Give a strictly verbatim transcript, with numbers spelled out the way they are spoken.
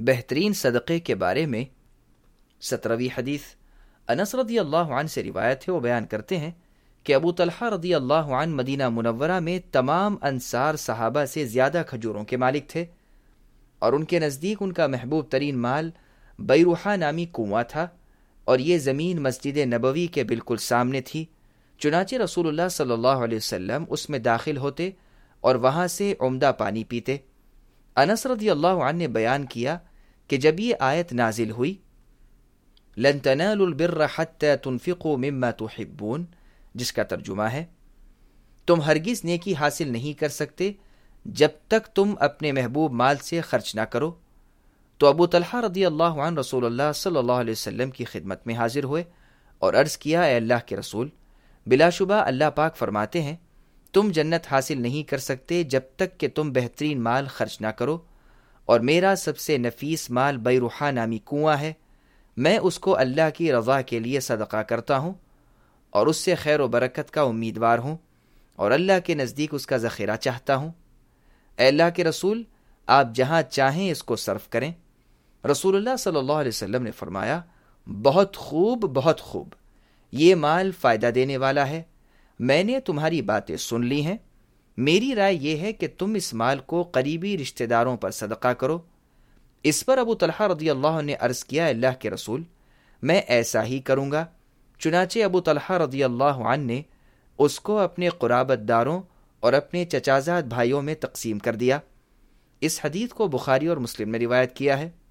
بہترین صدقے کے بارے میں سترویں حدیث انس رضی اللہ عنہ سے روایت ہے، وہ بیان کرتے ہیں کہ ابو طلحہ رضی اللہ عنہ مدینہ منورہ میں تمام انصار صحابہ سے زیادہ کھجوروں کے مالک تھے، اور ان کے نزدیک ان کا محبوب ترین مال بیروحہ نامی کنواں تھا، اور یہ زمین مسجد نبوی کے بالکل سامنے تھی۔ چنانچہ رسول اللہ صلی اللہ علیہ وسلم اس میں داخل ہوتے اور وہاں سے عمدہ پانی پیتے۔ انس رضی اللہ عنہ نے بیان کیا کہ جب یہ آیت نازل ہوئی لن تنالوا البر حتى تنفقوا مما تحبون، جس کا ترجمہ ہے تم ہرگز نیکی حاصل نہیں کر سکتے جب تک تم اپنے محبوب مال سے خرچ نہ کرو، تو ابو طلحہ رضی اللہ عنہ رسول اللہ صلی اللہ علیہ وسلم کی خدمت میں حاضر ہوئے اور عرض کیا، اے اللہ کے رسول، بلا شبہ اللہ پاک فرماتے ہیں تم جنت حاصل نہیں کر سکتے جب تک کہ تم بہترین مال خرچ نہ کرو، اور میرا سب سے نفیس مال بیروحہ نامی کنواں ہے، میں اس کو اللہ کی رضا کے لیے صدقہ کرتا ہوں اور اس سے خیر و برکت کا امیدوار ہوں، اور اللہ کے نزدیک اس کا ذخیرہ چاہتا ہوں۔ اے اللہ کے رسول، آپ جہاں چاہیں اس کو صرف کریں۔ رسول اللہ صلی اللہ علیہ وسلم نے فرمایا، بہت خوب بہت خوب، یہ مال فائدہ دینے والا ہے، میں نے تمہاری باتیں سن لی ہیں، میری رائے یہ ہے کہ تم اس مال کو قریبی رشتہ داروں پر صدقہ کرو۔ اس پر ابو طلحہ رضی اللہ عنہ نے عرض کیا، اللہ کے رسول، میں ایسا ہی کروں گا۔ چنانچہ ابو طلحہ رضی اللہ عنہ نے اس کو اپنے قرابت داروں اور اپنے چچازاد بھائیوں میں تقسیم کر دیا۔ اس حدیث کو بخاری اور مسلم نے روایت کیا ہے۔